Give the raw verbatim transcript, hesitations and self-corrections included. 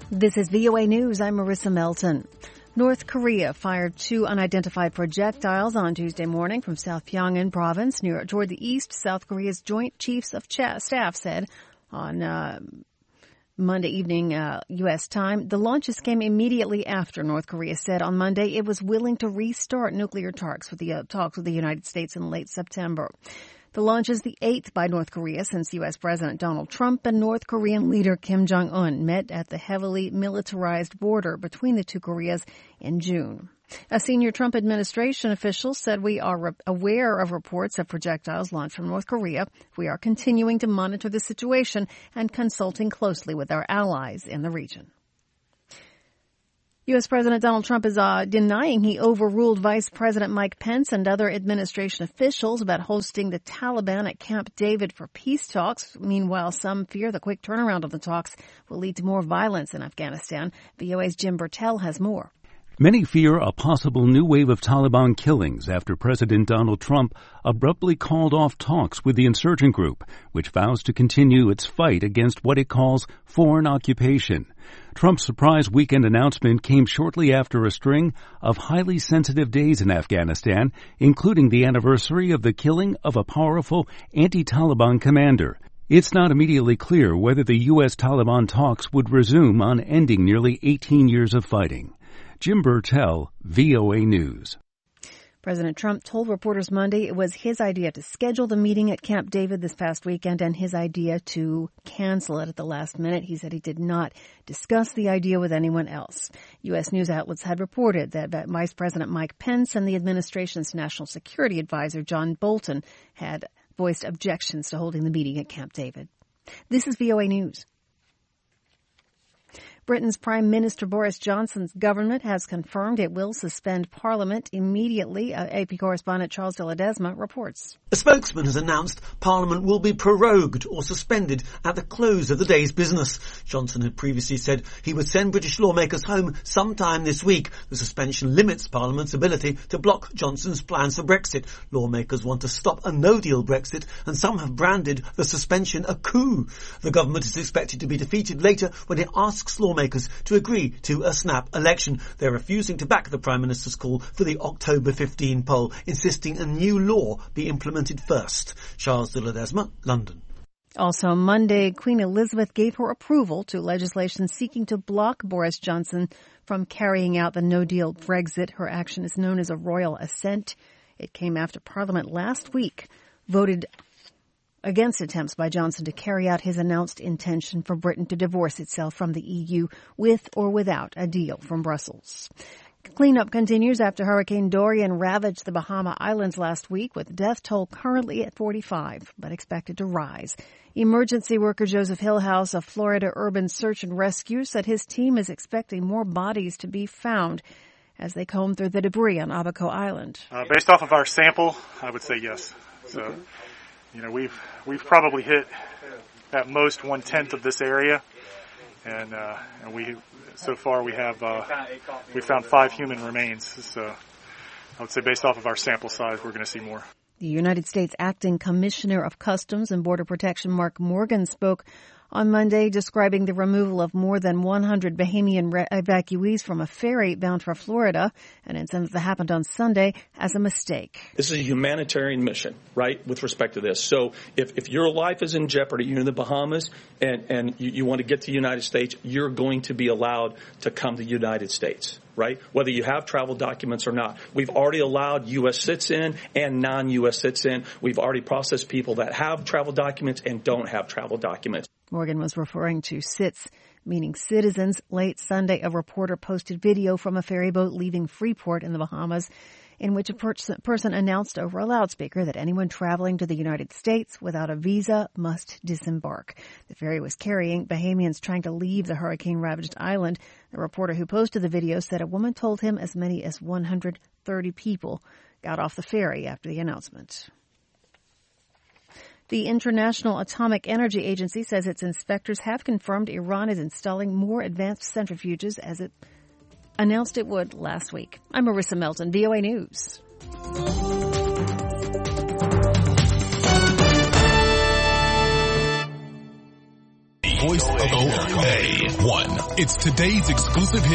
This is V O A News. I'm Marissa Melton. North Korea fired two unidentified projectiles on Tuesday morning from South Pyongan province near toward the east. South Korea's Joint Chiefs of Staff said on uh, Monday evening, uh, U S time. The launches came immediately after North Korea said on Monday it was willing to restart nuclear talks with the uh, talks with the United States in late September. The launch is the eighth by North Korea since U S. President Donald Trump and North Korean leader Kim Jong-un met at the heavily militarized border between the two Koreas in June. A senior Trump administration official said we are re- aware of reports of projectiles launched from North Korea. We are continuing to monitor the situation and consulting closely with our allies in the region. U S. President Donald Trump is uh, denying he overruled Vice President Mike Pence and other administration officials about hosting the Taliban at Camp David for peace talks. Meanwhile, some fear the quick turnaround of the talks will lead to more violence in Afghanistan. V O A's Jim Burtell has more. Many fear a possible new wave of Taliban killings after President Donald Trump abruptly called off talks with the insurgent group, which vows to continue its fight against what it calls foreign occupation. Trump's surprise weekend announcement came shortly after a string of highly sensitive days in Afghanistan, including the anniversary of the killing of a powerful anti-Taliban commander. It's not immediately clear whether the U S. Taliban talks would resume on ending nearly eighteen years of fighting. Jim Burtell, V O A News. President Trump told reporters Monday it was his idea to schedule the meeting at Camp David this past weekend and his idea to cancel it at the last minute. He said he did not discuss the idea with anyone else. U S news outlets had reported that Vice President Mike Pence and the administration's national security advisor John Bolton had voiced objections to holding the meeting at Camp David. This is V O A News. Britain's Prime Minister Boris Johnson's government has confirmed it will suspend Parliament immediately. Uh, A P correspondent Charles de Ledesma reports. A spokesman has announced Parliament will be prorogued or suspended at the close of the day's business. Johnson had previously said he would send British lawmakers home sometime this week. The suspension limits Parliament's ability to block Johnson's plans for Brexit. Lawmakers want to stop a no-deal Brexit, and some have branded the suspension a coup. The government is expected to be defeated later when it asks lawmakers to agree to a snap election. They're refusing to back the Prime Minister's call for the October fifteenth poll, insisting a new law be implemented first. Charles de Ledesma, London. Also Monday, Queen Elizabeth gave her approval to legislation seeking to block Boris Johnson from carrying out the no-deal Brexit. Her action is known as a royal assent. It came after Parliament last week voted against attempts by Johnson to carry out his announced intention for Britain to divorce itself from the E U with or without a deal from Brussels. Cleanup continues after Hurricane Dorian ravaged the Bahama Islands last week, with the death toll currently at forty-five, but expected to rise. Emergency worker Joseph Hillhouse of Florida Urban Search and Rescue said his team is expecting more bodies to be found as they comb through the debris on Abaco Island. Uh, based off of our sample, I would say yes. So. Okay. You know, we've we've probably hit at most one tenth of this area, and uh, and we so far we have uh, we found five human remains. So I would say based off of our sample size, we're going to see more. The United States Acting Commissioner of Customs and Border Protection, Mark Morgan, spoke on Monday describing the removal of more than one hundred Bahamian re- evacuees from a ferry bound for Florida, an incident that happened on Sunday, as a mistake. This is a humanitarian mission, right, with respect to this. So if, if your life is in jeopardy, you're in the Bahamas, and, and you, you want to get to the United States, you're going to be allowed to come to the United States, right, whether you have travel documents or not. We've already allowed U S citizen and non-U S citizen. We've already processed people that have travel documents and don't have travel documents. Morgan was referring to C I Ts, meaning citizens. Late Sunday, a reporter posted video from a ferry boat leaving Freeport in the Bahamas, in which a per- person announced over a loudspeaker that anyone traveling to the United States without a visa must disembark. The ferry was carrying Bahamians trying to leave the hurricane-ravaged island. The reporter who posted the video said a woman told him as many as one hundred thirty people got off the ferry after the announcement. The International Atomic Energy Agency says its inspectors have confirmed Iran is installing more advanced centrifuges as it announced it would last week. I'm Marissa Melton, V O A News. voice of O A one. It's today's exclusive hit.